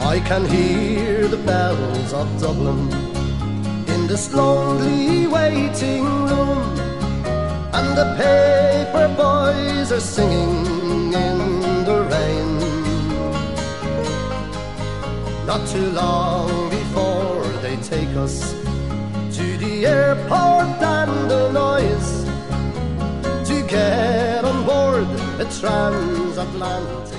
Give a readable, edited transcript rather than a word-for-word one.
I can hear the bells of Dublin in this lonely waiting room, and the paper boys are singing in the rain. Not too long before they take us to the airport and the noise to get on board a transatlantic